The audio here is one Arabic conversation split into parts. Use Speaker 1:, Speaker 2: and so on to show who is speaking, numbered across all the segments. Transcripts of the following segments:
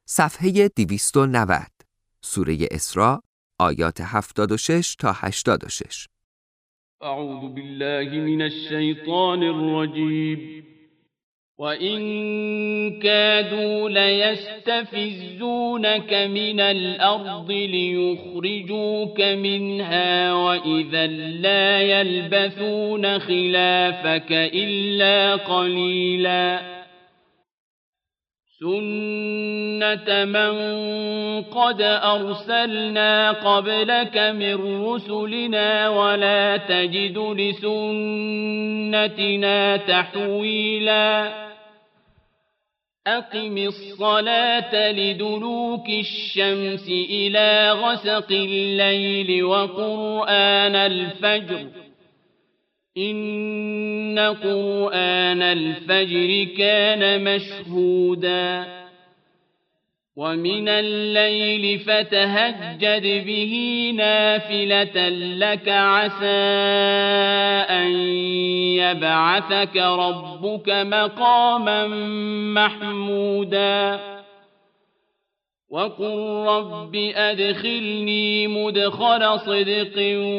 Speaker 1: صفحه 290 سوره اسراء آیات 76 تا 86.
Speaker 2: اعوذ بالله من الشیطان الرجیم وَإِن كَادُوا لَيَسْتَفِزُّونَكَ مِنَ الْأَرْضِ لِيُخْرِجُوكَ مِنْهَا وَإِذًا لَّا يَلْبَثُونَ خِلَافَكَ إِلَّا قَلِيلًا سُنَّةَ مَن قَدْ أَرْسَلْنَا قَبْلَكَ مِن رُّسُلِنَا وَلَا تَجِدُ لِسُنَّتِنَا تَحْوِيلًا أقم الصلاة لدلوك الشمس إلى غسق الليل وقرآن الفجر إن قرآن الفجر كان مشهودا ومن الليل فتهجد به نافلة لك عسى أن يبعثك ربك مقاما محمودا وقل رب أدخلني مدخل صدق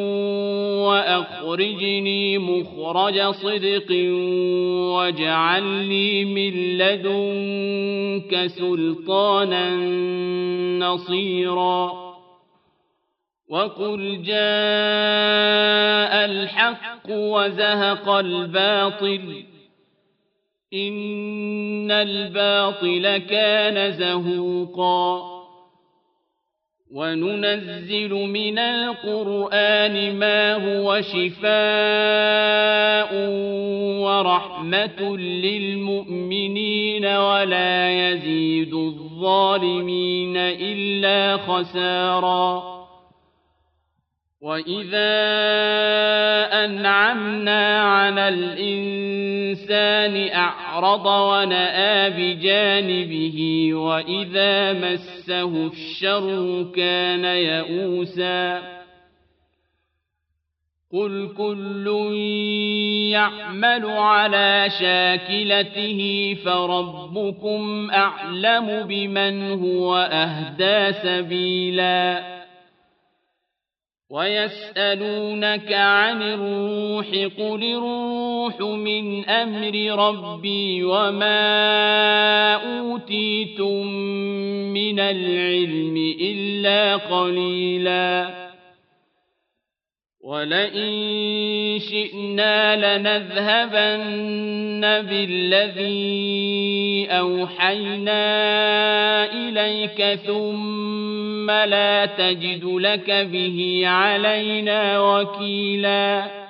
Speaker 2: وأخرجني مخرج صدق واجعل لي من لدنك سلطانا نصيرا وقل جاء الحق وزهق الباطل إن الباطل كان زهوقا وننزل من القرآن ما هو شفاء ورحمة للمؤمنين ولا يزيد الظالمين إلا خسارا وَإِذَا أَنْعَمْنَا عَلَى الْإِنسَانِ أَعْرَضَ وَنَأَىٰ بِجَانِبِهِ وَإِذَا مَسَّهُ الشَّرُّ كَانَ يَئُوسًا قُلْ كُلٌّ يَعْمَلُ عَلَىٰ شَاكِلَتِهِ فَرَبُّكُمْ أَعْلَمُ بِمَنْ هُوَ أَهْدَىٰ سَبِيلًا وَيَسْأَلُونَكَ عَنِ الرُّوحِ قُلِ الرُّوحُ مِنْ أَمْرِ رَبِّي وَمَا أُوتِيتُم مِّنَ الْعِلْمِ إِلَّا قَلِيلًا وَلَئِن شِئْنَا لَنَذْهَبَنَّ بِالَّذِي أَوْحَيْنَا إِلَيْكَ ثُمَّ لَا تَجِدُ لَكَ بِهِ عَلَيْنَا وَكِيلًا